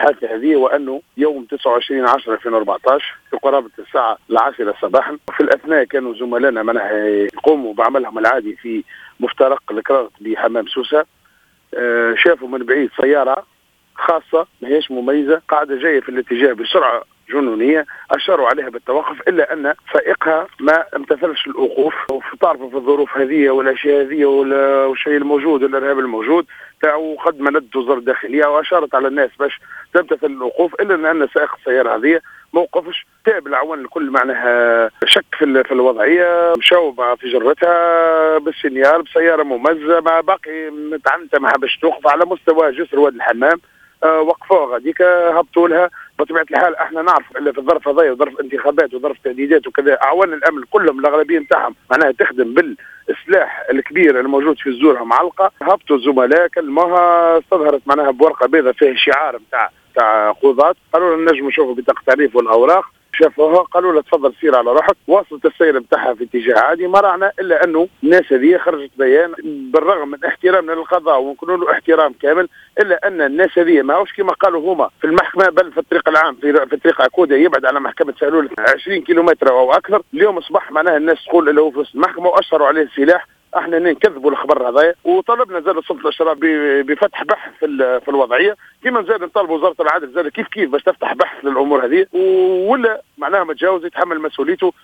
الحادثة هذه، وأنه يوم 29/10/2014 في قرابة الساعة 10 صباحا، في الأثناء كانوا زملائنا معناها يقوموا بعملهم العادي في مفترق الكراغ بحمام سوسة. شافوا من بعيد سيارة خاصة ما هيش مميزة قاعدة جاية في الاتجاه بسرعة جنونية، أشاروا عليها بالتوقف، إلا أن سائقها ما امتثلش الوقوف. وتعرفوا في الظروف هذه والأشياء هذه والشيء الموجود والإرهاب الموجود، وقد ما ندت وزارة الداخلية وأشارت على الناس باش تمتثل الوقوف، إلا أن سائق السيارة هذه موقفش. تاب العوان الكل معناها شك في الوضعية، مشاو في جرتها بالسينيال بسيارة ممزة مع باقي متعنتة ما باش توقف على مستوى جسر وادي الحمام. وقفوها غاديك هبطوا لها. بطبيعه الحال احنا نعرف الا في الظرف هذايا وظرف انتخابات وظرف تهديدات وكذا، اعوان الامن كلهم الاغلبيه نتاعهم معناها تخدم بالسلاح الكبير الموجود في الزورها معلقه. هبطوا الزملاء كلموها، استظهرت معناها بورقه بيضاء فيها شعار نتاع قضاة، قالوا لنا نجموا نشوفوا بطاقه تعريف والاوراق. شافوها قالوا له تفضل سير على روحك. واصلت السير نتاعها في اتجاه عادي، ما رعنا الا انه الناس هذه خرجت بيان بالرغم من احترامنا للقضاء ونكون له احترام كامل، الا ان الناس هذه ماهوش كما قالوا هما في المحكمه، بل في الطريق العام في طريق عكوده يبعد على محكمه سهلول 20 كيلومتر او اكثر. اليوم اصبح معناها الناس تقول اللي هو في وسط المحكمه واشروا عليه السلاح. احنا نكذبوا الخبر هذايا، وطلبنا زاد سلطه الاشراف بفتح بحث في الوضعيه، كما زاد نطالب وزاره العدل زاد كيف باش تفتح بحث للامور هذه، ولا معناها متجاوز يتحمل مسؤوليته